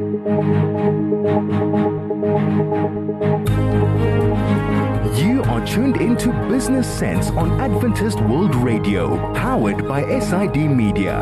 You are tuned into Business Sense on Adventist World Radio, powered by SID Media.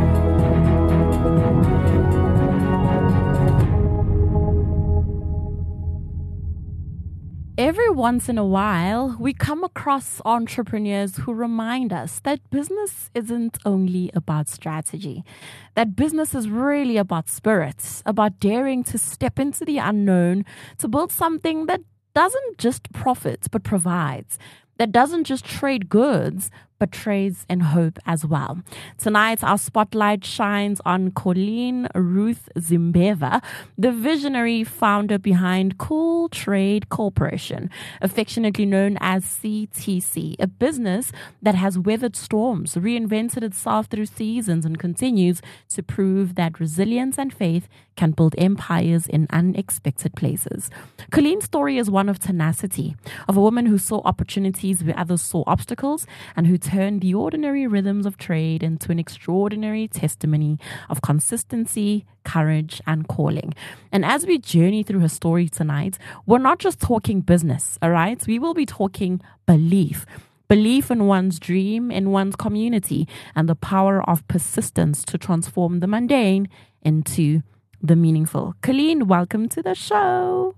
Every once in a while, we come across entrepreneurs who remind us that business isn't only about strategy, that business is really about spirits, about daring to step into the unknown, to build something that doesn't just profit, but provides, that doesn't just trade goods, but trades in hope as well. Tonight, our spotlight shines on Colleen Ruth Zimbeva, the visionary founder behind Cool Trade Corporation, affectionately known as CTC, a business that has weathered storms, reinvented itself through seasons, and continues to prove that resilience and faith can build empires in unexpected places. Colleen's story is one of tenacity, of a woman who saw opportunities where others saw obstacles, and who turned the ordinary rhythms of trade into an extraordinary testimony of consistency, courage, and calling. And as we journey through her story tonight, we're not just talking business, all right? We will be talking belief. Belief in one's dream, in one's community, and the power of persistence to transform the mundane into the meaningful. Colleen, welcome to the show.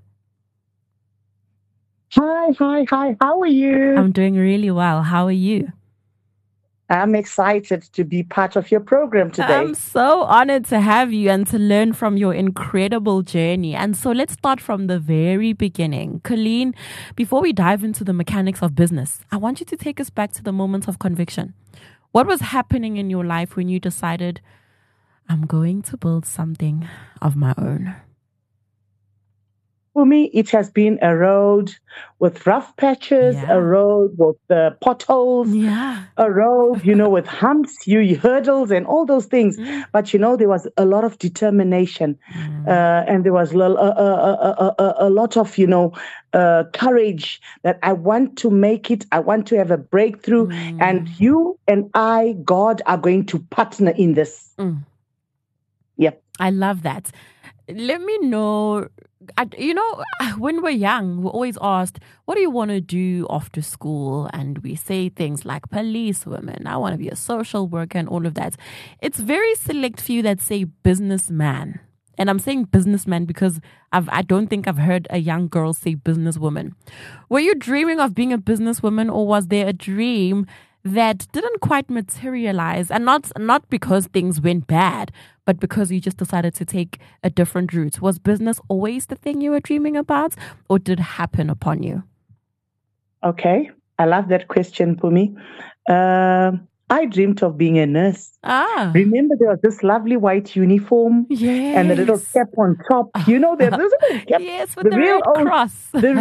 Hi. How are you? I'm doing really well. How are you? I'm excited to be part of your program today. I'm so honored to have you and to learn from your incredible journey. And so let's start from the very beginning. Colleen, before we dive into the mechanics of business, I want you to take us back to the moment of conviction. What was happening in your life when you decided, I'm going to build something of my own? For me, it has been a road with rough patches, a road with potholes, a road, with humps, hurdles and all those things. But, there was a lot of determination and there was a lot of, courage that I want to make it. I want to have a breakthrough. And you and I, God, are going to partner in this. Yep. I love that. Let me know, when we're young, we're always asked, what do you want to do after school? And we say things like policewoman, I want to be a social worker and all of that. It's very select few that say businessman. And I'm saying businessman because I don't think I've heard a young girl say businesswoman. Were you dreaming of being a businesswoman, or was there a dream that didn't quite materialize, and not because things went bad, but because you just decided to take a different route? Was business always the thing you were dreaming about, or did it happen upon you? Okay, I love that question, Pumi. I dreamed of being a nurse. Remember, there was this lovely white uniform and the little cap on top. There's this little cap. Yes, with the real red cross. The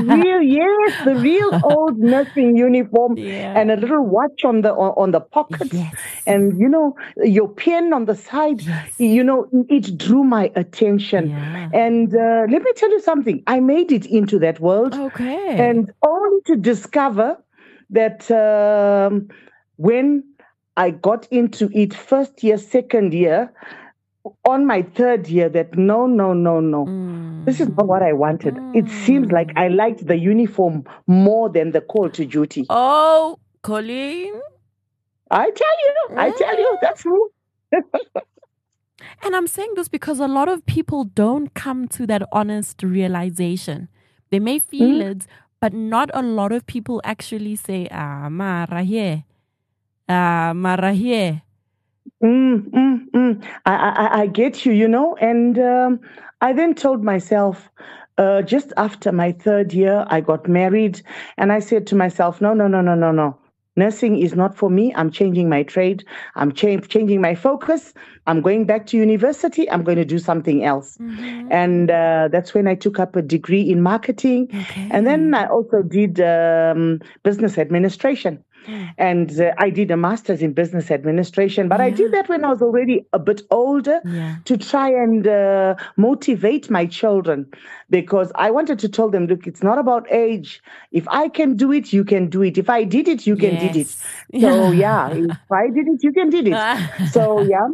real old nursing uniform and a little watch on the pocket. Yes. And, your pen on the side, it drew my attention. Yeah. And let me tell you something. I made it into that world. Okay. And only to discover that when I got into it first year, second year, on my third year, that no. This is not what I wanted. It seems like I liked the uniform more than the call to duty. Oh, Colleen. I tell you, that's true. And I'm saying this because a lot of people don't come to that honest realization. They may feel it, but not a lot of people actually say, Marahie. I get you, and I then told myself, just after my third year, I got married, and I said to myself, no. Nursing is not for me. I'm changing my trade. I'm changing my focus. I'm going back to university. I'm going to do something else. And that's when I took up a degree in marketing. Okay. And then I also did business administration. And I did a master's in business administration, but I did that when I was already a bit older to try and motivate my children, because I wanted to tell them, look, it's not about age. If I can do it, you can do it. If I did it, you can did it. So if I did it, you can did it. So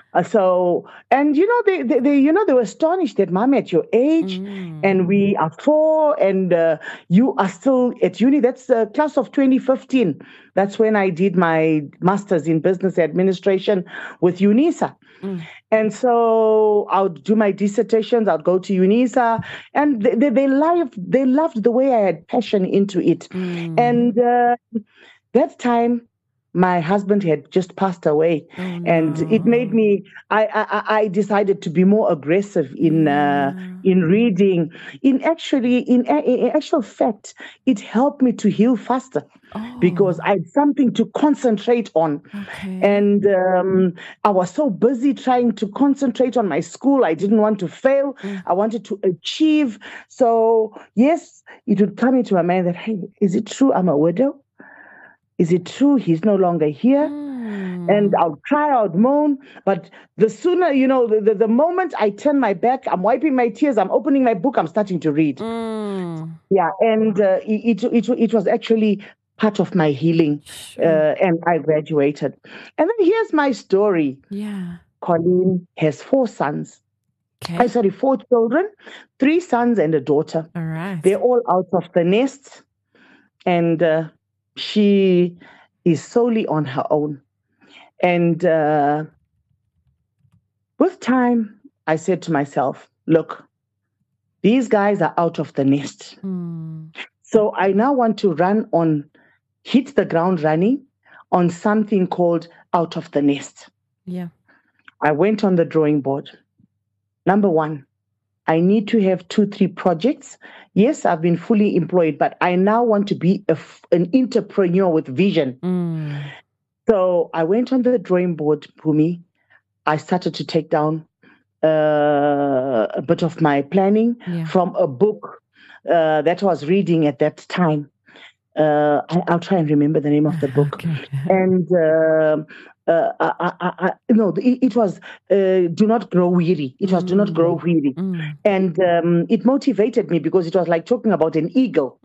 And they were astonished that Mom, at your age, and we are 4, and you are still at uni. That's the class of 2015. That's when I did my master's in business administration with UNISA. And so I would do my dissertations. I'd go to UNISA, and they loved the way I had passion into it. And that time, my husband had just passed away, and it made me. I decided to be more aggressive in reading. In actual fact, it helped me to heal faster because I had something to concentrate on, and I was so busy trying to concentrate on my school. I didn't want to fail. I wanted to achieve. So yes, it would come into my mind that, hey, is it true I'm a widow? Is it true he's no longer here? And I'll cry, I'll moan. But the sooner, the moment I turn my back, I'm wiping my tears, I'm opening my book, I'm starting to read. Yeah, and it was actually part of my healing. And I graduated. And then here's my story. Yeah. Colleen has 4 sons. Okay. 4 children, 3 sons and a daughter. All right. They're all out of the nest. And she is solely on her own. And with time, I said to myself, look, these guys are out of the nest. So I now want to hit the ground running on something called out of the nest. Yeah. I went on the drawing board. Number 1, I need to have 2-3 projects. Yes, I've been fully employed, but I now want to be an entrepreneur with vision. So I went on the drawing board, Phumi. I started to take down a bit of my planning from a book that I was reading at that time. I'll try and remember the name of the book. And it was Do Not Grow Weary. It was Do Not Grow Weary. And it motivated me because it was like talking about an eagle.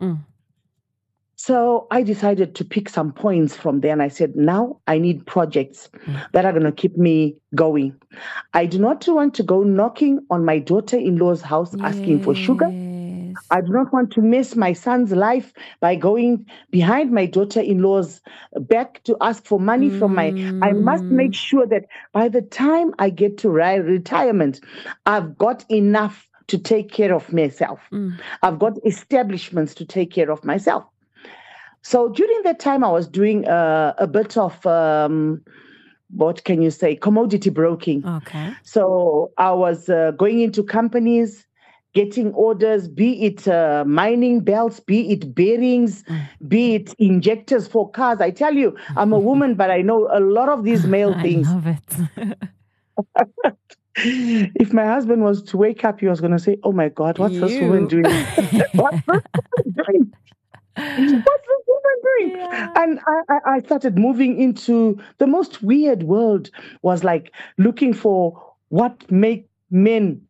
So I decided to pick some points from there. And I said, now I need projects that are going to keep me going. I do not want to go knocking on my daughter-in-law's house asking for sugar. I do not want to miss my son's life by going behind my daughter-in-law's back to ask for money from I must make sure that by the time I get to retirement, I've got enough to take care of myself. I've got establishments to take care of myself. So during that time, I was doing a bit of, what can you say, commodity broking. Okay. So I was going into companies, getting orders, be it mining belts, be it bearings, be it injectors for cars. I tell you, I'm a woman, but I know a lot of these male things. I love it. If my husband was to wake up, he was going to say, oh my God, what's this woman doing? What's this woman doing? What's this woman doing? Yeah. And I started moving into the most weird world, was like looking for what make men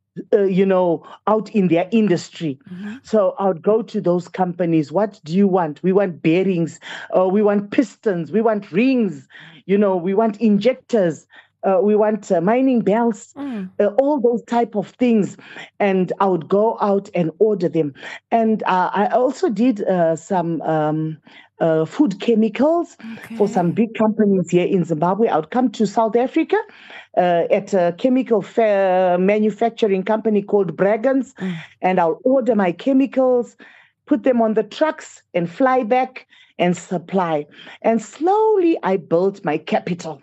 out in their industry. So I would go to those companies. What do you want? We want bearings. We want pistons. We want rings. We want injectors. We want mining belts, all those type of things. And I would go out and order them. And I also did some food chemicals for some big companies here in Zimbabwe. I would come to South Africa at a chemical manufacturing company called Bragans, and I'll order my chemicals, put them on the trucks and fly back and supply. And slowly I built my capital.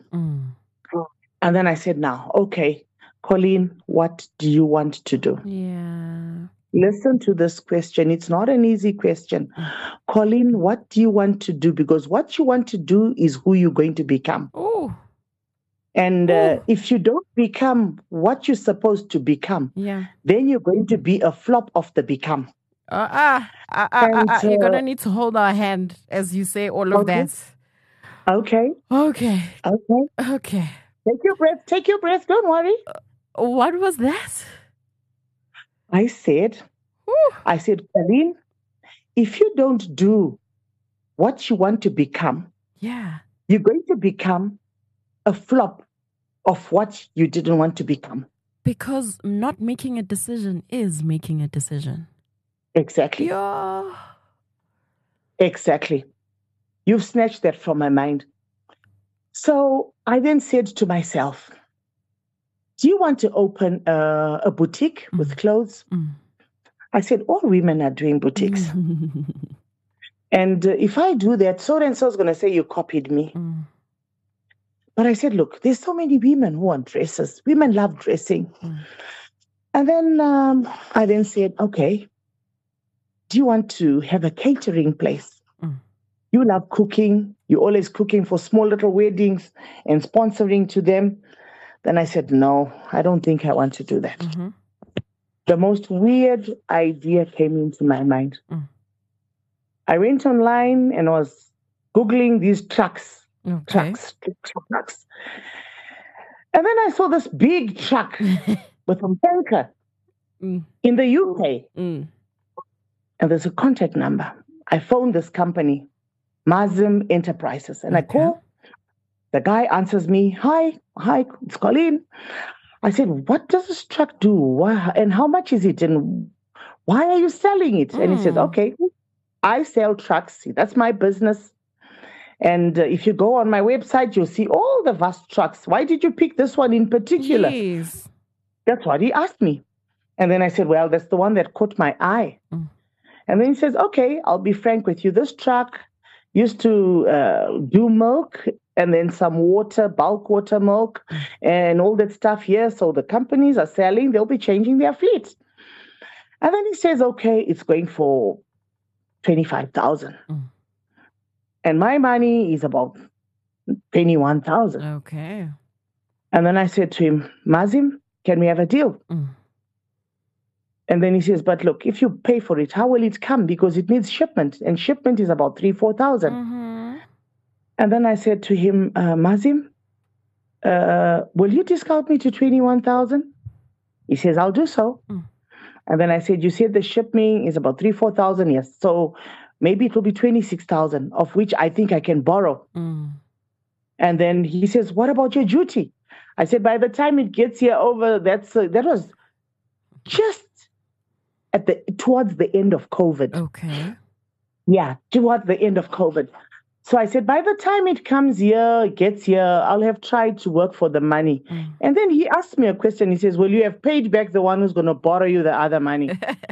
And then I said, now, okay, Colleen, what do you want to do? Yeah. Listen to this question. It's not an easy question. Colleen, what do you want to do? Because what you want to do is who you're going to become. Oh. And if you don't become what you're supposed to become, then you're going to be a flop of the become. You're going to need to hold our hand as you say all of that. Okay. Take your breath. Don't worry. What was that? I said, Colleen, if you don't do what you want to become, you're going to become a flop of what you didn't want to become. Because not making a decision is making a decision. Exactly. Yeah. Exactly. You've snatched that from my mind. So I then said to myself, do you want to open a boutique with clothes? I said, all women are doing boutiques. And if I do that, so-and-so is going to say you copied me. But I said, look, there's so many women who want dresses. Women love dressing. And then I then said, okay, do you want to have a catering place? You love cooking. You're always cooking for small little weddings and sponsoring to them. Then I said, no, I don't think I want to do that. The most weird idea came into my mind. I went online and was Googling these trucks. Trucks. And then I saw this big truck with a tanker in the UK. And there's a contact number. I phoned this company, Mazim Enterprises, and I call. The guy answers me, hi, it's Colleen. I said, what does this truck do? Why, and how much is it? And why are you selling it? And he says, okay, I sell trucks. That's my business. And if you go on my website, you'll see all the vast trucks. Why did you pick this one in particular? Yes. That's what he asked me. And then I said, well, that's the one that caught my eye. And then he says, okay, I'll be frank with you. This truck used to do milk and then some water, bulk water milk and all that stuff here. So the companies are selling, they'll be changing their fleet. And then he says, okay, it's going for 25,000. And my money is about 21,000. Okay. And then I said to him, Mazim, can we have a deal? And then he says, but look, if you pay for it, how will it come? Because it needs shipment. And shipment is about 3,000-4,000. And then I said to him, Mazim, will you discount me to 21,000? He says, I'll do so. And then I said, you said the shipping is about 3,000-4,000. Yes. So maybe it will be 26,000, of which I think I can borrow. And then he says, what about your duty? I said, by the time it gets here over, that was just towards the end of COVID. Okay. Yeah, towards the end of COVID. So I said, by the time it comes here, gets here, I'll have tried to work for the money. And then he asked me a question. He says, well, you have paid back the one who's going to borrow you the other money.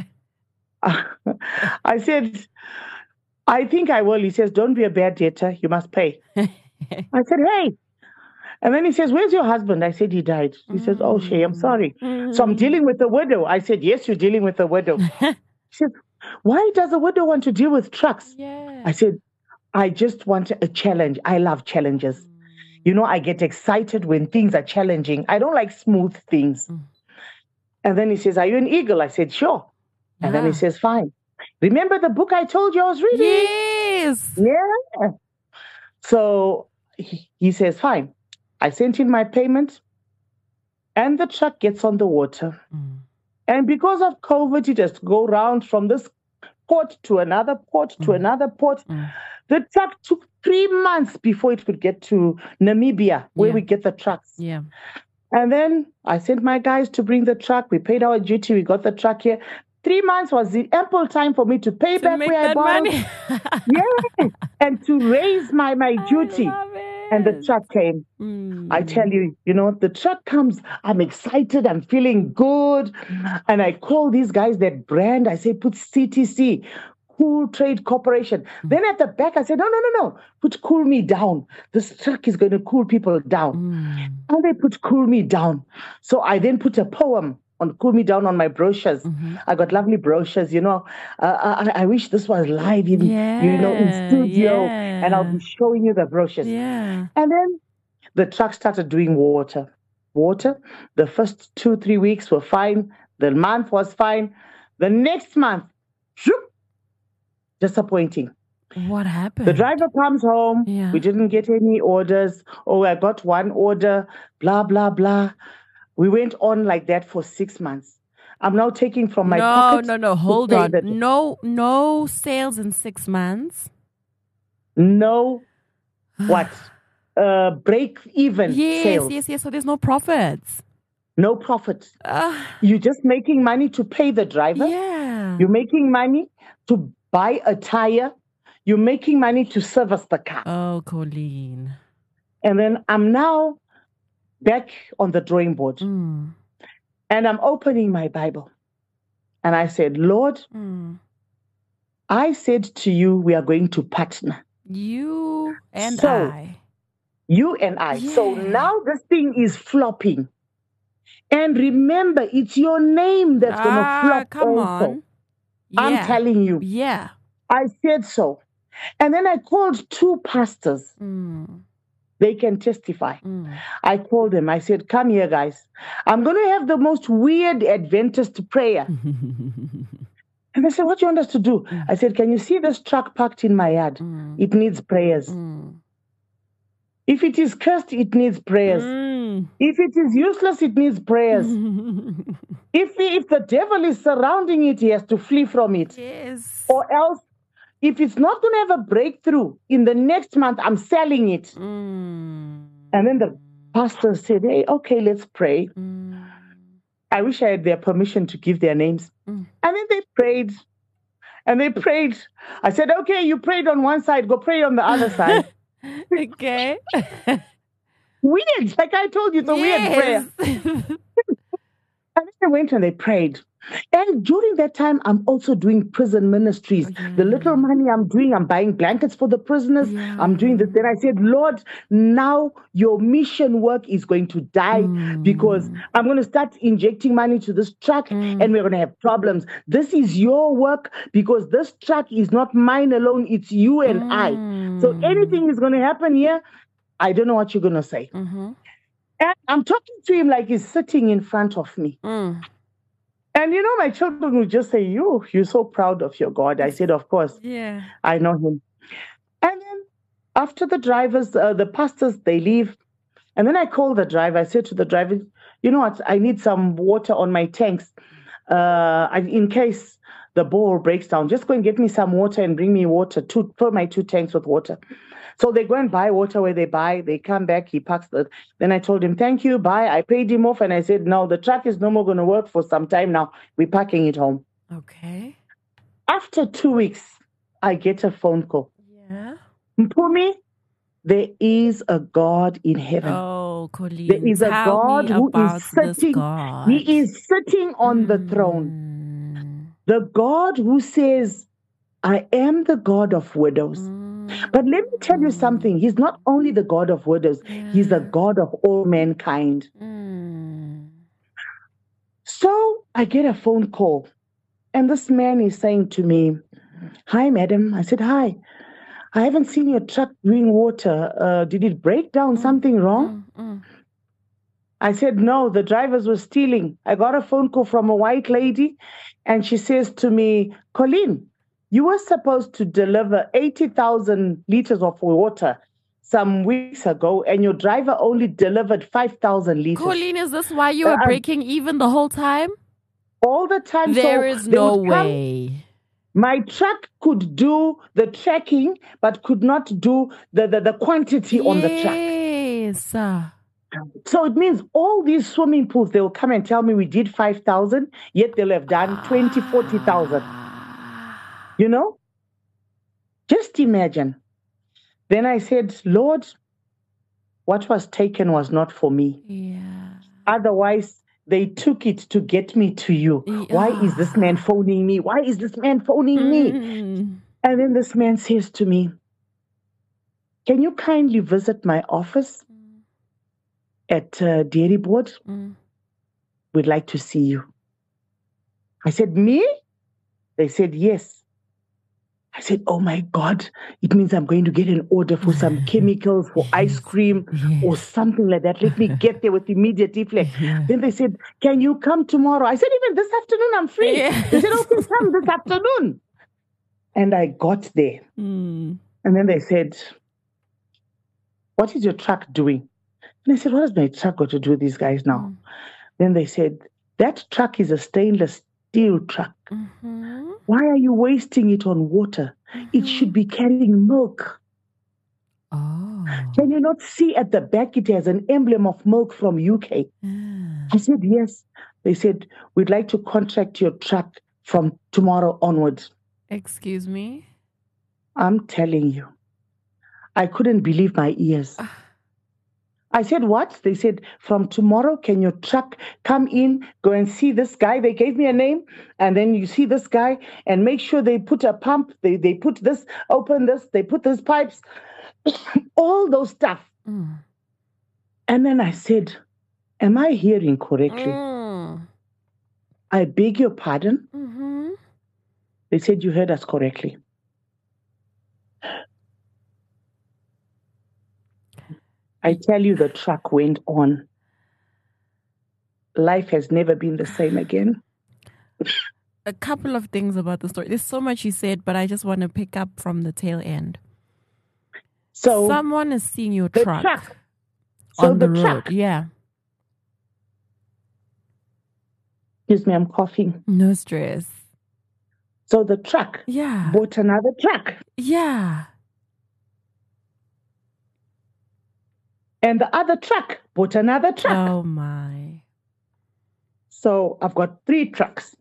I said, I think I will. He says, don't be a bad debtor. You must pay. I said, hey. And then he says, where's your husband? I said, he died. He says, oh, Shay, I'm sorry. So I'm dealing with a widow. I said, yes, you're dealing with a widow. He said, why does a widow want to deal with trucks? I said, I just want a challenge. I love challenges. You know, I get excited when things are challenging. I don't like smooth things. And then he says, are you an eagle? I said, sure. And then he says, fine. Remember the book I told you I was reading? Yes. Yeah. So he says, fine. I sent in my payment and the truck gets on the water. And because of COVID, it has to go around from this port to another port to another port. The truck took 3 months before it could get to Namibia, where we get the trucks. And then I sent my guys to bring the truck. We paid our duty. We got the truck here. 3 months was the ample time for me to pay back where I borrowed. Money. And to raise my duty. And the truck came. I tell you, you know, the truck comes. I'm excited. I'm feeling good. And I call these guys that brand. I say, put CTC, Cool Trade Corporation. Then at the back, I said, no. Put Cool Me Down. This truck is going to cool people down. And they put Cool Me Down. So I then put a poem on Cool Me Down on my brochures. I got lovely brochures, you know. I wish this was live in, in studio. And I'll be showing you the brochures. And then the truck started doing water. The first 2-3 weeks were fine. The month was fine. The next month, disappointing. What happened? The driver comes home. We didn't get any orders. Oh, I got one order. Blah, blah, blah. We went on like that for 6 months. I'm now taking from my pocket. No. Hold on. No sales in 6 months. No. What? break-even sales. Yes. So there's no profits. No profits. You're just making money to pay the driver. Yeah. You're making money to buy a tire. You're making money to service the car. Oh, Colleen. And then I'm now back on the drawing board. And I'm opening my Bible. And I said, Lord, I said to you, we are going to partner. You and I. You and I. Yeah. So now this thing is flopping. And remember, it's your name that's going to flop come also. On. Yeah. I'm telling you. Yeah. I said so. And then I called 2 pastors. They can testify. I called them. I said, come here, guys. I'm going to have the most weird Adventist prayer. And they said, what do you want us to do? I said, can you see this truck parked in my yard? It needs prayers. If it is cursed, it needs prayers. If it is useless, it needs prayers. If the devil is surrounding it, he has to flee from it. Yes. Or else, if it's not going to have a breakthrough in the next month, I'm selling it. And then the pastor said, hey, okay, let's pray. I wish I had their permission to give their names. And then they prayed. And they prayed. I said, okay, you prayed on one side, go pray on the other side. Okay. Weird. Like I told you, it's a weird prayer. And then they went and they prayed. And during that time, I'm also doing prison ministries. The little money I'm doing, I'm buying blankets for the prisoners. I'm doing this. Then I said, Lord, now your mission work is going to die because I'm going to start injecting money to this truck and we're going to have problems. This is your work because this truck is not mine alone. It's you and I. So anything is going to happen here, I don't know what you're going to say. And I'm talking to him like he's sitting in front of me. And, you know, my children would just say, you're so proud of your God. I said, of course. Yeah. I know him. And then after the drivers, the pastors, they leave. And then I called the driver. I said to the driver, you know what? I need some water on my tanks. In case the bore breaks down, just go and get me some water and bring me water, fill my 2 tanks with water. So they go and buy water where they buy. They come back. He parks Then I told him, thank you, bye. I paid him off and I said, no, the truck is no more going to work for some time now. We're parking it home. Okay. After 2 weeks, I get a phone call. Yeah. Mpumi, there is a God in heaven. Oh, Colleen, there is a God who is sitting. He is sitting on the throne. The God who says, I am the God of widows. But let me tell you something. He's not only the God of widows. He's the God of all mankind. So I get a phone call. And this man is saying to me, hi, madam. I said, hi. I haven't seen your truck doing water. Did it break down? Something wrong? I said, no, the drivers were stealing. I got a phone call from a white lady. And she says to me, Colleen, you were supposed to deliver 80,000 liters of water some weeks ago, and your driver only delivered 5,000 liters. Colleen, is this why you were breaking even the whole time? All the time. There is no way. My truck could do the tracking, but could not do the quantity on the truck. Yes. So it means all these swimming pools, they'll come and tell me we did 5,000, yet they'll have done 20, 40,000. You know? Just imagine. Then I said, Lord, what was taken was not for me. Yeah. Otherwise, they took it to get me to you. Yeah. Why is this man phoning me? Why is this man phoning me? And then this man says to me, can you kindly visit my office at Dairy Board? We'd like to see you. I said, me? They said, yes. I said, oh my God, it means I'm going to get an order for some chemicals for ice cream or something like that. Let me get there with immediate effect. Then they said, can you come tomorrow? I said, even this afternoon, I'm free. They said, okay, come this afternoon. And I got there. And then they said, what is your truck doing? And I said, what has my truck got to do with these guys now? Then they said, that truck is a stainless steel truck. Why are you wasting it on water? It should be carrying milk. Oh. Can you not see at the back it has an emblem of milk from UK? I said, yes. They said, we'd like to contract your truck from tomorrow onwards. Excuse me? I'm telling you. I couldn't believe my ears. I said, what? They said, from tomorrow, can your truck come in, go and see this guy? They gave me a name, and then you see this guy, and make sure they put a pump, they put this, open this, they put these pipes, all those stuff. And then I said, am I hearing correctly? I beg your pardon? They said, you heard us correctly. I tell you, the truck went on. Life has never been the same again. A couple of things about the story. There's so much you said, but I just want to pick up from the tail end. So someone is seeing your truck so on the road. Truck. Yeah. Excuse me, I'm coughing. No stress. So the truck bought another truck. Yeah. And the other truck bought another truck. Oh, my. So I've got 3 trucks.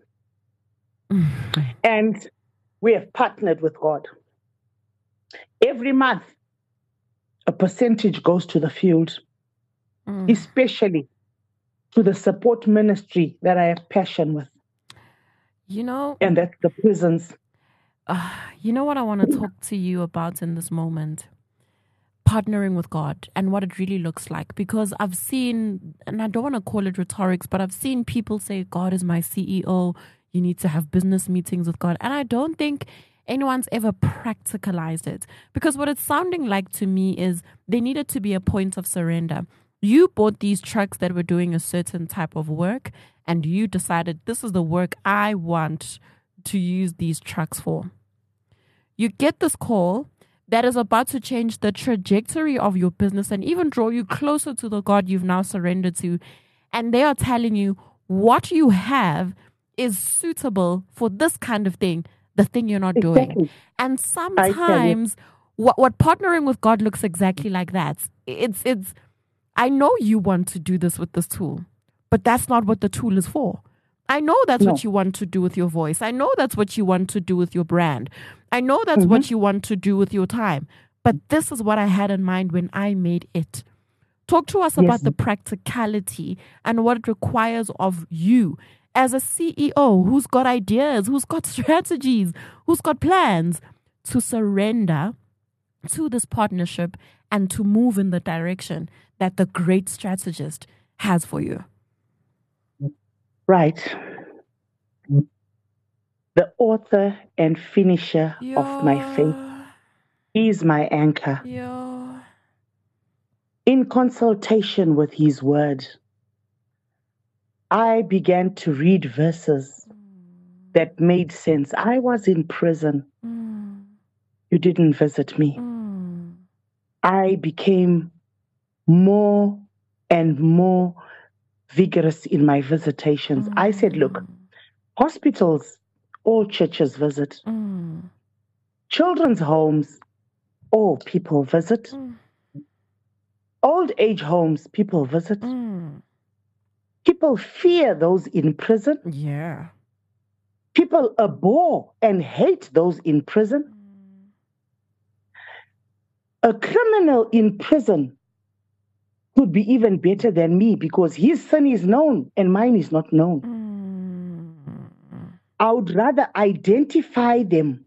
And we have partnered with God. Every month, a percentage goes to the field, especially to the support ministry that I have passion with. You know, and that's the prisons. You know what I want to talk to you about in this moment? Partnering with God and what it really looks like. Because I've seen, and I don't want to call it rhetorics, but I've seen people say, God is my CEO. You need to have business meetings with God. And I don't think anyone's ever practicalized it. Because what it's sounding like to me is there needed to be a point of surrender. You bought these trucks that were doing a certain type of work, and you decided this is the work I want to use these trucks for. You get this call that is about to change the trajectory of your business and even draw you closer to the God you've now surrendered to. And they are telling you what you have is suitable for this kind of thing, the thing you're not doing. And sometimes what partnering with God looks exactly like that. It's I know you want to do this with this tool, but that's not what the tool is for. I know that's what you want to do with your voice. I know that's what you want to do with your brand. I know that's what you want to do with your time. But this is what I had in mind when I made it. Talk to us about the practicality and what it requires of you as a CEO who's got ideas, who's got strategies, who's got plans to surrender to this partnership and to move in the direction that the great strategist has for you. Right. The author and finisher of my faith is my anchor. In consultation with his word, I began to read verses that made sense. I was in prison. You didn't visit me. I became more and more vigorous in my visitations. I said, look, hospitals, all churches visit. Children's homes, all people visit. Old age homes, people visit. People fear those in prison. Yeah. People abhor and hate those in prison. A criminal in prison could be even better than me because his sin is known and mine is not known. I would rather identify with them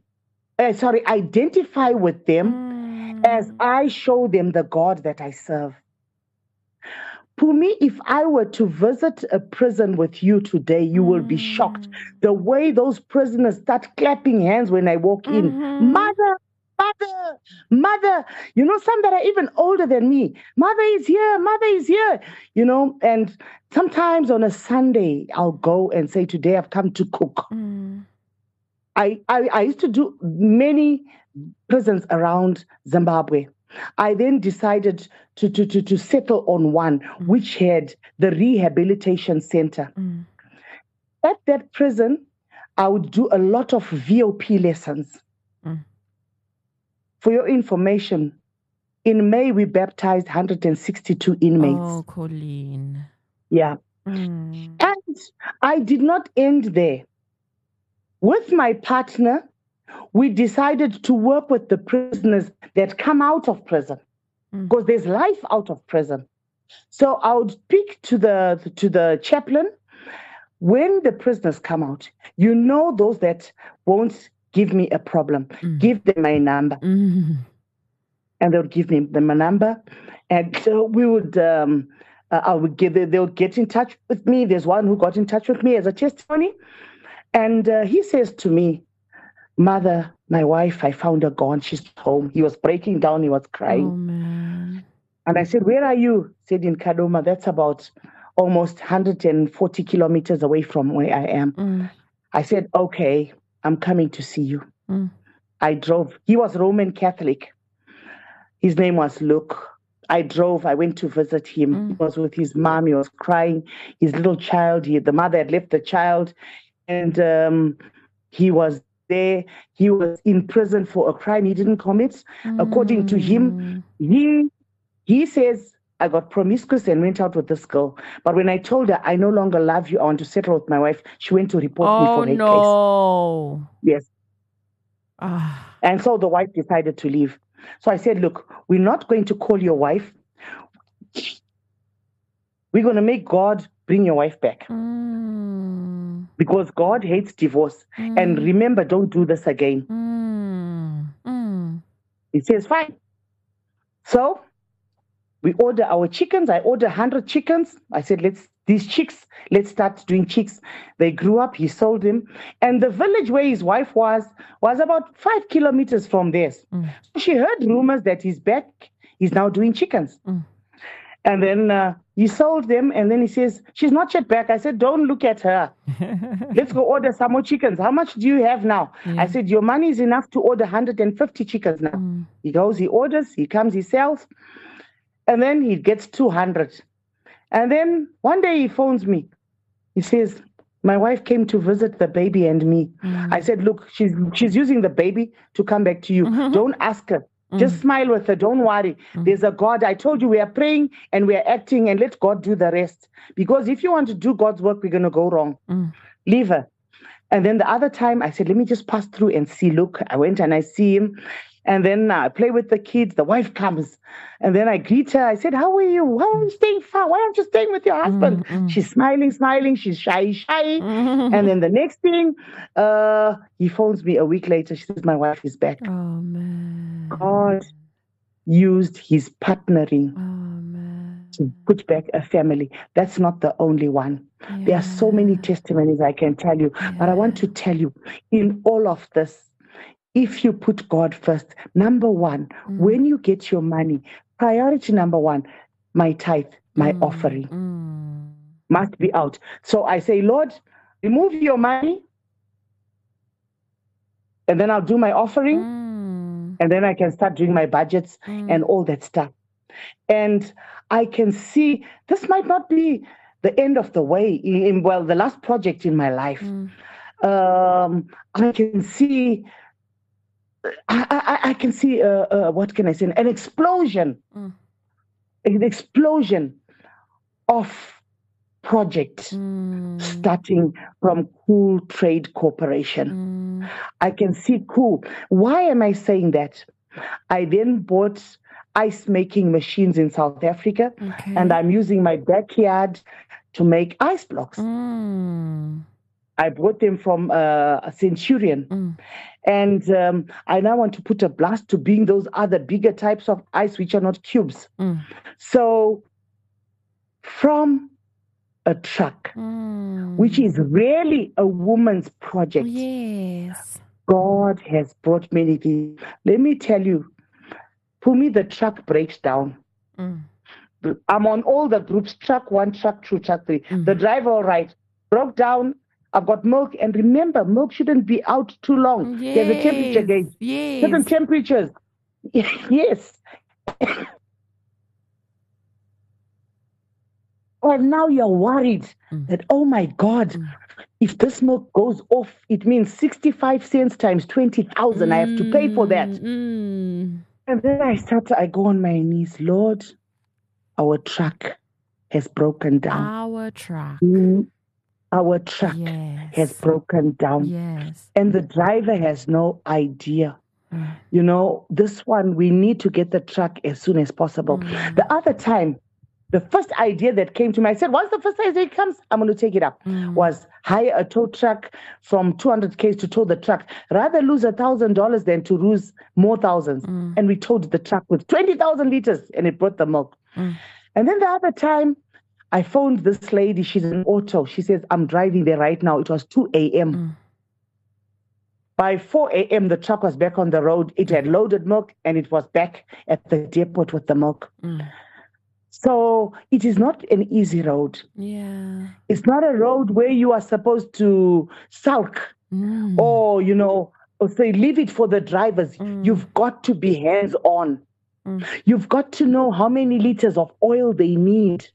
as I show them the God that I serve. Pumi, if I were to visit a prison with you today, you will be shocked. The way those prisoners start clapping hands when I walk in. Mother, mother, mother. You know, some that are even older than me. Mother is here, mother is here. You know, and sometimes on a Sunday, I'll go and say, today I've come to cook. I used to do many prisons around Zimbabwe. I then decided to settle on one which had the rehabilitation center. At that prison, I would do a lot of VOP lessons. For your information, In May, we baptized 162 inmates. Oh, Colleen. Yeah. Mm. And I did not end there. With my partner, we decided to work with the prisoners that come out of prison, because there's life out of prison. So I would speak to the chaplain. When the prisoners come out, you know those that won't give me a problem, give them my number. Mm. And they would give me my number. And so we would, they'll get in touch with me. There's one who got in touch with me as a testimony. And he says to me, "Mother, my wife, I found her gone. She's home." He was breaking down. He was crying. Oh, man. And I said, "Where are you?" He said, "In Kadoma." That's about almost 140 kilometers away from where I am. I said, "Okay, I'm coming to see you." I drove. He was Roman Catholic. His name was Luke. I went to visit him. He was with his mom. He was crying. His little child, the mother had left the child. And he was there. He was in prison for a crime he didn't commit. According to him, he says, "I got promiscuous and went out with this girl. But when I told her, I no longer love you, I want to settle with my wife," she went to report me for rape case. Yes. And so the wife decided to leave. So I said, "Look, we're not going to call your wife. We're going to make God bring your wife back. Because God hates divorce. And remember, don't do this again." He says, "Fine." So we order our chickens. I ordered 100 chickens. I said, let's start doing chicks. They grew up. He sold them. And the village where his wife was about 5 kilometers from theirs. So she heard rumors that he's back. He's now doing chickens. And then he sold them. And then he says, "She's not yet back." I said, "Don't look at her. Let's go order some more chickens. How much do you have now?" I said, "Your money is enough to order 150 chickens now." He goes, he orders, he comes, he sells. And then he gets 200. And then one day he phones me. He says, "My wife came to visit the baby and me." I said, "Look, she's using the baby to come back to you. Don't ask her. Just smile with her. Don't worry. There's a God. I told you we are praying and we are acting, and let God do the rest. Because if you want to do God's work, we're going to go wrong. Leave her." And then the other time I said, "Let me just pass through and see Luke." I went and I see him. And then I play with the kids. The wife comes. And then I greet her. I said, "How are you? Why are you staying far? Why aren't you staying with your husband?" She's smiling. She's shy. And then the next thing, he phones me a week later. She says, "My wife is back." Oh, man. God used his partnering to put back a family. That's not the only one. There are so many testimonies I can tell you. But I want to tell you, in all of this, if you put God first, number one, when you get your money, priority number one, my tithe, my offering must be out. So I say, "Lord, remove your money, and then I'll do my offering, and then I can start doing my budgets and all that stuff." And I can see this might not be the end of the way, the last project in my life. I can see... I can see, what can I say, an explosion of projects starting from Cool Trade Corporation. I can see Cool. Why am I saying that? I then bought ice making machines in South Africa, and I'm using my backyard to make ice blocks. I bought them from a Centurion. And I now want to put a blast to being those other bigger types of ice, which are not cubes. So from a truck, which is really a woman's project, God has brought many things. Let me tell you, for me, the truck breaks down. I'm on all the groups, truck 1, truck 2, truck 3. The driver, all right, broke down. I've got milk. And remember, milk shouldn't be out too long. There's a temperature gauge. Certain temperatures. Yes. And now you're worried that, oh my God, if this milk goes off, it means 65 cents times 20,000. I have to pay for that. And then I go on my knees. Lord, our truck has broken down. Our truck. Our truck has broken down. Yes. And the driver has no idea. You know, this one, we need to get the truck as soon as possible. The other time, the first idea that came to me, I said, once the first idea comes, I'm going to take it up, was hire a tow truck from 200K to tow the truck. Rather lose $1,000 than to lose more thousands. And we towed the truck with 20,000 liters and it brought the milk. And then the other time, I phoned this lady. She's in auto. She says, I'm driving there right now. It was 2 a.m. By 4 a.m., the truck was back on the road. It had loaded milk and it was back at the depot with the milk. So it is not an easy road. Yeah. It's not a road where you are supposed to sulk or, you know, or say, leave it for the drivers. You've got to be hands-on. You've got to know how many liters of oil they need.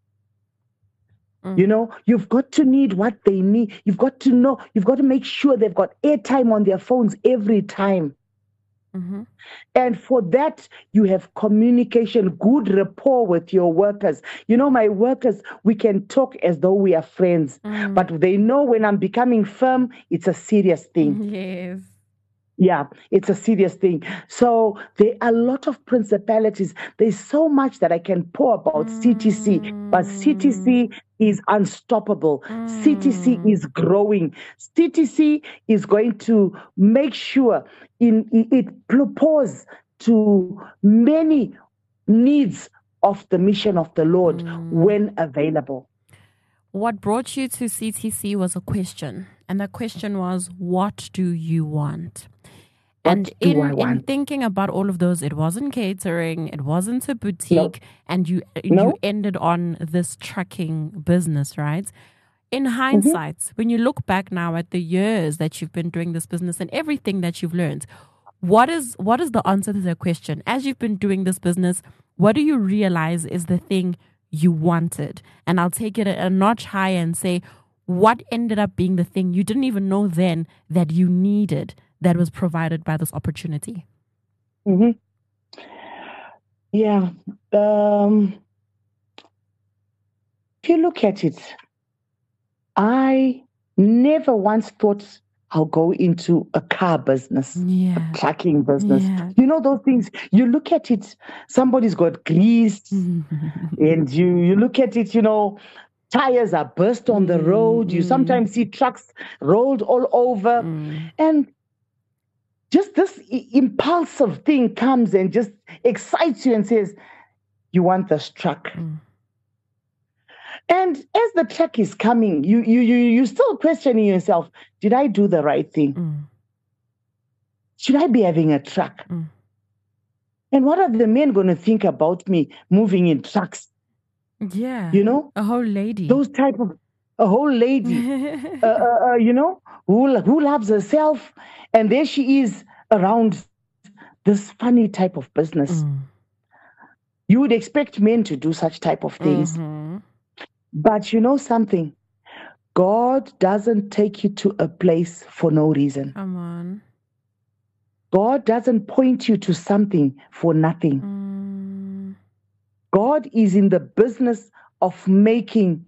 You know, you've got to need what they need. You've got to know, you've got to make sure they've got airtime on their phones every time. And for that, you have communication, good rapport with your workers. You know, my workers, we can talk as though we are friends, but they know when I'm becoming firm, it's a serious thing. Yes. Yeah, it's a serious thing. So there are a lot of principalities. There's so much that I can pour about CTC, but CTC is unstoppable. CTC is growing. CTC is going to make sure it proposes to many needs of the mission of the Lord when available. What brought you to CTC was a question. And the question was, what do you want? And in thinking about all of those, it wasn't catering, it wasn't a boutique, and you ended on this trucking business, right? In hindsight, when you look back now at the years that you've been doing this business and everything that you've learned, what is the answer to the question? As you've been doing this business, what do you realize is the thing you wanted? And I'll take it a notch higher and say, what ended up being the thing you didn't even know then that you needed, that was provided by this opportunity? Yeah. If you look at it, I never once thought I'll go into a car business, a trucking business. You know those things, you look at it, somebody's got grease, and you look at it, you know, tires are burst on the road. You sometimes see trucks rolled all over. And just this impulsive thing comes and just excites you and says, you want this truck. And as the truck is coming, you still questioning yourself, did I do the right thing? Should I be having a truck? And what are the men going to think about me moving in trucks? Yeah. You know? A whole lady. Those type of, a whole lady, you know, who loves herself. And there she is around this funny type of business. You would expect men to do such type of things. But you know something? God doesn't take you to a place for no reason. Come on. God doesn't point you to something for nothing. God is in the business of making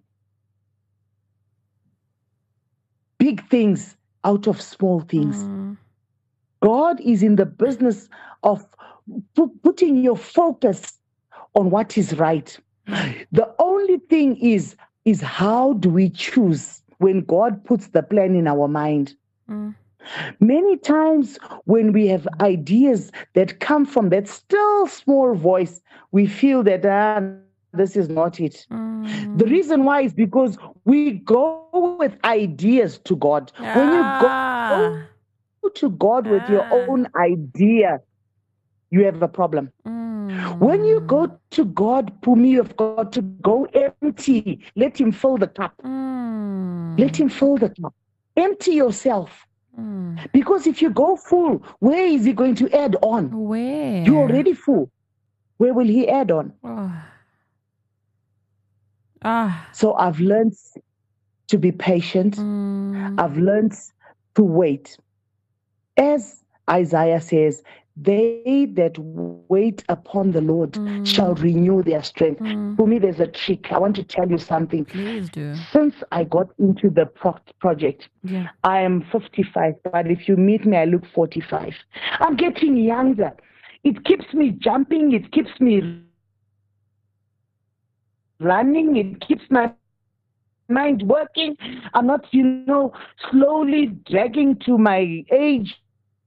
big things out of small things. God is in the business of putting your focus on what is right. The only thing is how do we choose when God puts the plan in our mind? Many times when we have ideas that come from that still small voice, we feel that this is not it. The reason why is because we go with ideas to God. When you go to God with your own idea, you have a problem. When you go to God, Pumi, you've got to go empty. Let him fill the cup. Let him fill the cup. Empty yourself. Because if you go full, where is he going to add on? Where? You're already full. Where will he add on? So I've learned to be patient. I've learned to wait. As Isaiah says, they that wait upon the Lord shall renew their strength. For me, there's a trick. I want to tell you something. Please do. Since I got into the project, I am 55, but if you meet me, I look 45. I'm getting younger. It keeps me jumping. It keeps me running. It keeps my mind working. I'm not, slowly dragging to my age,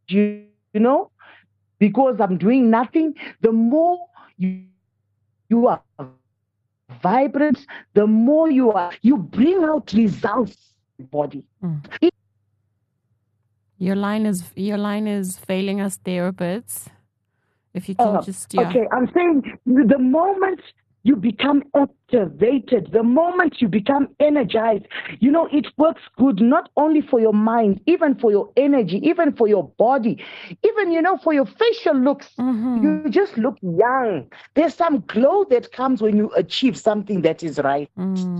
because I'm doing nothing. The more you are vibrant, the more you bring out results in the body. Your line is failing us there a bit. If you can Okay, I'm saying the moment you become activated, the moment you become energized, it works good not only for your mind, even for your energy, even for your body, even, for your facial looks. You just look young. There's some glow that comes when you achieve something that is right.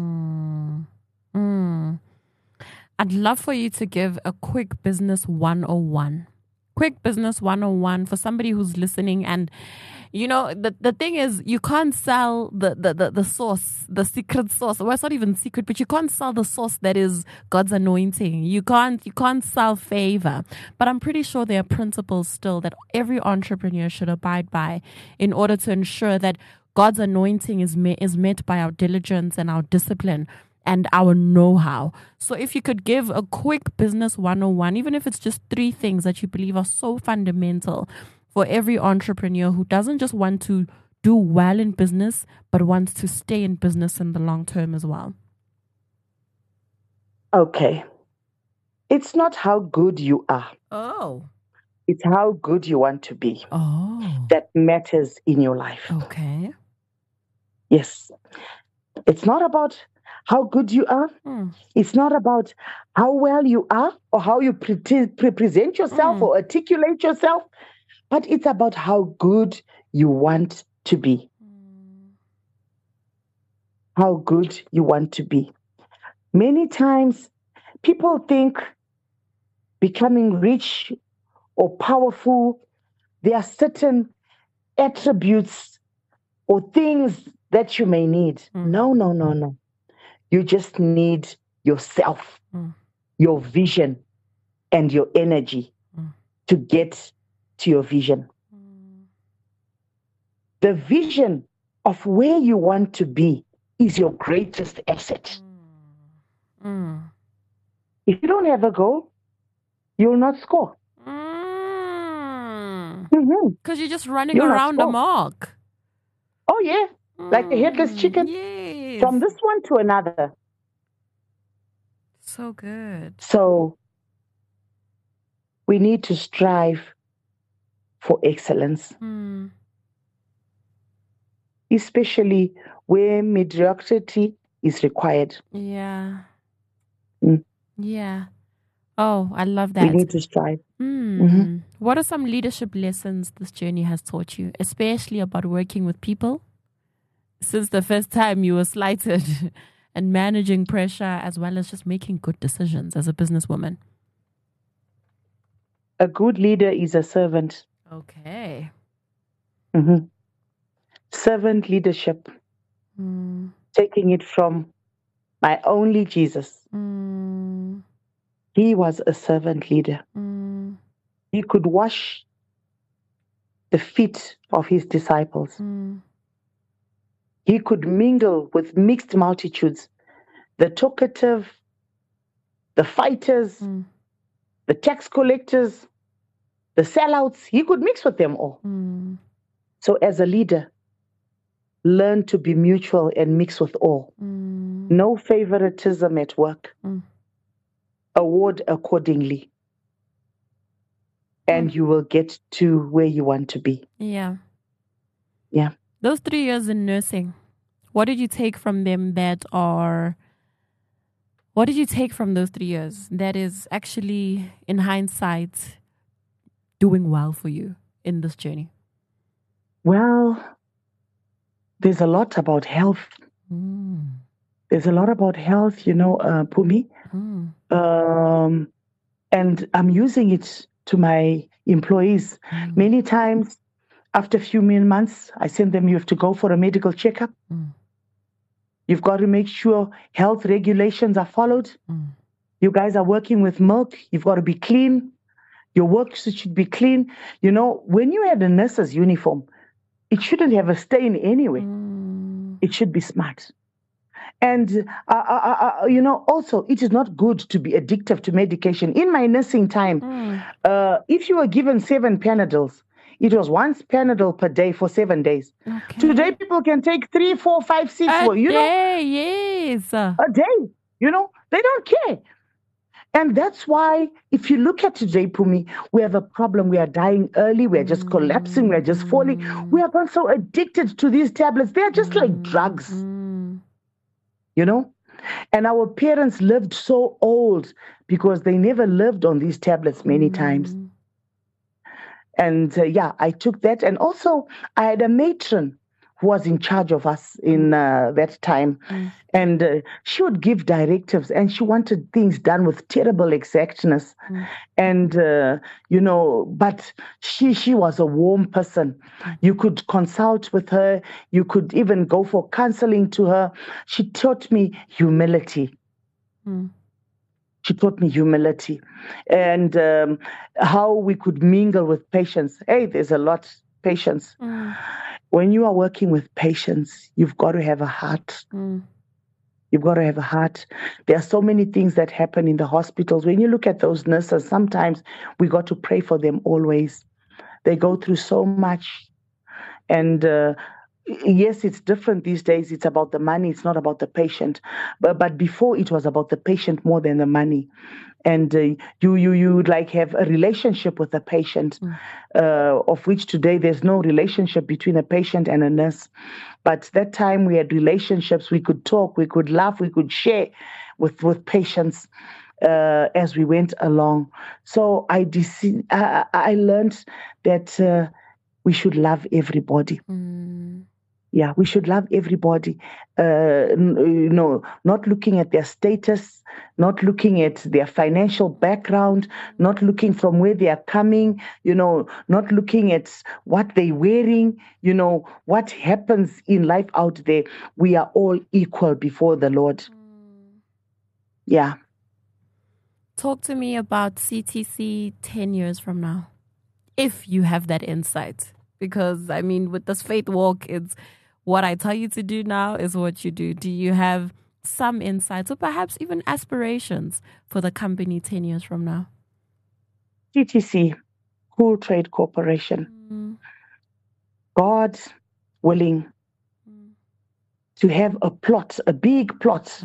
I'd love for you to give a quick business 101. Quick business 101 for somebody who's listening. And, the thing is, you can't sell the sauce, the secret sauce. Well, it's not even secret, but you can't sell the sauce that is God's anointing. You can't sell favor. But I'm pretty sure there are principles still that every entrepreneur should abide by in order to ensure that God's anointing is met by our diligence and our discipline and our know-how. So if you could give a quick business 101, even if it's just 3 things that you believe are so fundamental for every entrepreneur who doesn't just want to do well in business, but wants to stay in business in the long term as well. Okay. It's not how good you are. Oh. It's how good you want to be. Oh. That matters in your life. Okay. Yes. It's not about how good you are. It's not about how well you are or how you present yourself or articulate yourself, but it's about how good you want to be. How good you want to be. Many times people think becoming rich or powerful, there are certain attributes or things that you may need. No. You just need yourself, your vision, and your energy to get to your vision. The vision of where you want to be is your greatest asset. If you don't have a goal, you will not score. Because you're just running around a mark. Oh, yeah. Like a headless chicken. Yes. From this one to another. So good. So we need to strive for excellence. Especially where mediocrity is required. Yeah. Yeah. Oh, I love that. We need to strive. What are some leadership lessons this journey has taught you, especially about working with people? Since the first time you were slighted and managing pressure as well as just making good decisions as a businesswoman. A good leader is a servant. Okay. Servant leadership. Taking it from my only Jesus. He was a servant leader. He could wash the feet of his disciples. He could mingle with mixed multitudes, the talkative, the fighters, the tax collectors, the sellouts. He could mix with them all. So as a leader, learn to be mutual and mix with all. No favoritism at work. Award accordingly. And you will get to where you want to be. Yeah. Yeah. Those 3 years in nursing, what did you take from them what did you take from those 3 years that is actually, in hindsight, doing well for you in this journey? Well, there's a lot about health. There's a lot about health, Pumi. And I'm using it to my employees. Many times, after a few months, I send them, you have to go for a medical checkup. You've got to make sure health regulations are followed. You guys are working with milk. You've got to be clean. Your work should be clean. You know, when you had a nurse's uniform, it shouldn't have a stain anyway. It should be smart. And, you know, also, it is not good to be addictive to medication. In my nursing time, if you were given 7 Panadols, it was 1 Panadol per day for 7 days. Okay. Today, people can take 3, 4, 5, 6. A day, yes. A day. You know, they don't care. And that's why, if you look at today, Pumi, we have a problem. We are dying early. We are just collapsing. We are just falling. We have gone so addicted to these tablets. They are just like drugs, you know? And our parents lived so old because they never lived on these tablets many times. And yeah, I took that. And also, I had a matron who was in charge of us in that time. And she would give directives, and she wanted things done with terrible exactness. And, you know, but she was a warm person. You could consult with her. You could even go for counseling to her. She taught me humility. She taught me humility and how we could mingle with patients. Hey, there's a lot of patience. When you are working with patients, you've got to have a heart. You've got to have a heart. There are so many things that happen in the hospitals. When you look at those nurses, sometimes we got to pray for them always. They go through so much. And yes, it's different these days. It's about the money. It's not about the patient. But before, it was about the patient more than the money. And you would like have a relationship with the patient, of which today there's no relationship between a patient and a nurse. But that time we had relationships. We could talk, we could laugh, we could share with patients as we went along. So I learned that we should love everybody. Yeah, we should love everybody. You know, not looking at their status, not looking at their financial background, not looking from where they are coming, you know, not looking at what they're wearing, you know, what happens in life out there. We are all equal before the Lord. Yeah. Talk to me about CTC 10 years from now, if you have that insight. Because, I mean, with this faith walk, it's what I tell you to do now is what you do. Do you have some insights or perhaps even aspirations for the company 10 years from now? CTC, Cool Trade Corporation. God willing to have a plot, a big plot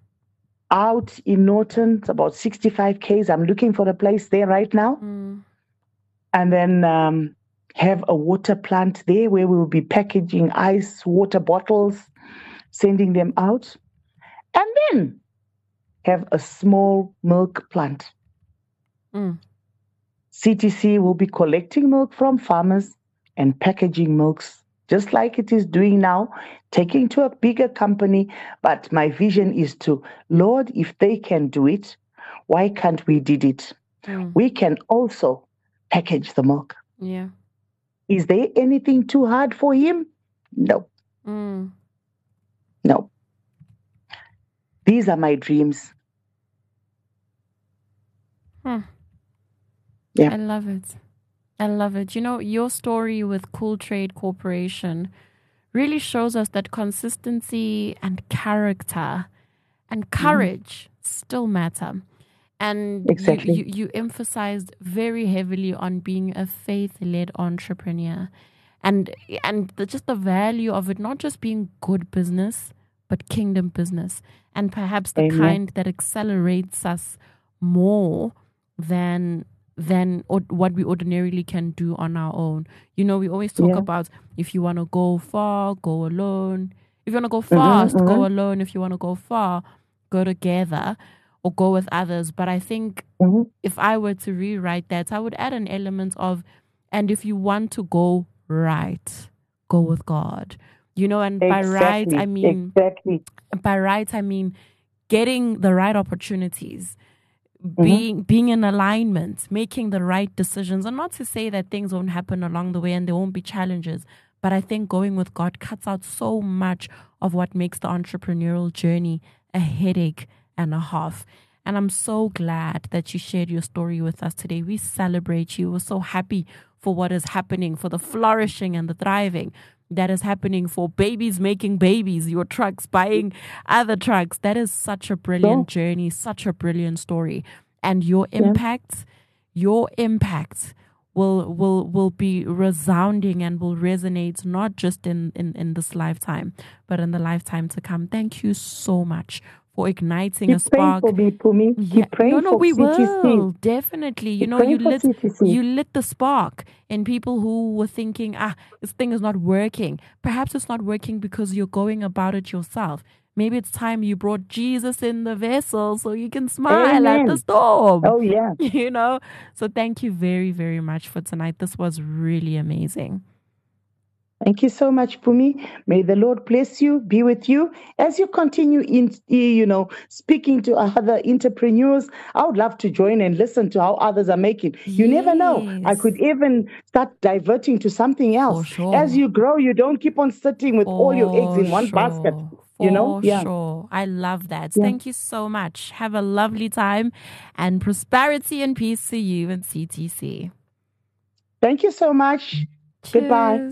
out in Norton. It's about 65 Ks. I'm looking for a place there right now. And then have a water plant there where we will be packaging ice water bottles, sending them out, and then have a small milk plant. CTC will be collecting milk from farmers and packaging milks, just like it is doing now, taking to a bigger company. But my vision is to, Lord, if they can do it, why can't we do it? We can also package the milk. Yeah. Is there anything too hard for him? No. No. These are my dreams. Yeah. I love it. I love it. You know, your story with Cool Trade Corporation really shows us that consistency and character and courage still matter. And exactly. you emphasized very heavily on being a faith-led entrepreneur and just the value of it, not just being good business, but kingdom business. And perhaps the kind that accelerates us more than what we ordinarily can do on our own. You know, we always talk about if you want to go far, go alone. If you want to go fast, go alone. If you want to go far, go together. Or go with others. But I think if I were to rewrite that, I would add an element of, and if you want to go right, go with God. You know, and by right, I mean, by right, I mean getting the right opportunities, being in alignment, making the right decisions. And not to say that things won't happen along the way and there won't be challenges, but I think going with God cuts out so much of what makes the entrepreneurial journey a headache and a half. And I'm so glad that you shared your story with us today. We celebrate you. We're so happy for what is happening, for the flourishing and the thriving that is happening, for babies making babies, your trucks buying other trucks. That is such a brilliant journey, such a brilliant story. And your impact will be resounding and will resonate not just in this lifetime, but in the lifetime to come. Thank you so much for igniting a spark. Keep praying for me, Pumi. Keep praying for we CTC. will definitely. You lit the spark in people who were thinking, this thing is not working. Perhaps it's not working because you're going about it yourself. Maybe it's time you brought Jesus in the vessel so you can smile at the storm. Oh, yeah. So thank you very, very much for tonight. This was really amazing. Thank you so much, Pumi. May the Lord bless you, be with you. As you continue speaking to other entrepreneurs, I would love to join and listen to how others are making. You never know. I could even start diverting to something else. Sure. As you grow, you don't keep on sitting with all your eggs in one basket. Sure. I love that. Yeah. Thank you so much. Have a lovely time, and prosperity and peace to you and CTC. Thank you so much. Cheers. Goodbye.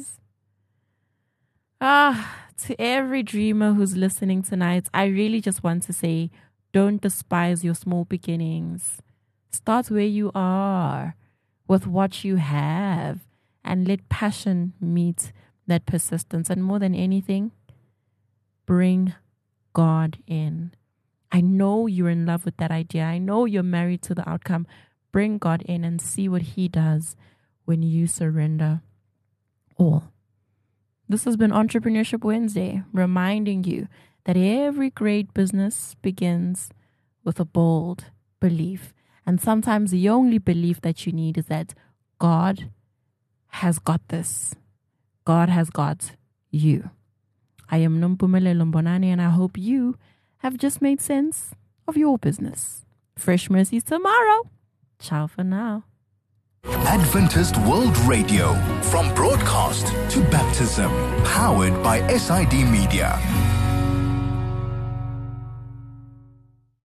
To every dreamer who's listening tonight, I really just want to say, don't despise your small beginnings. Start where you are with what you have, and let passion meet that persistence. And more than anything, bring God in. I know you're in love with that idea. I know you're married to the outcome. Bring God in and see what He does when you surrender all. This has been Entrepreneurship Wednesday, reminding you that every great business begins with a bold belief. And sometimes the only belief that you need is that God has got this. God has got you. I am Nompumelelo Mbonani, and I hope you have just made sense of your business. Fresh mercies tomorrow. Ciao for now. Adventist World Radio, from broadcast to baptism, powered by SID Media.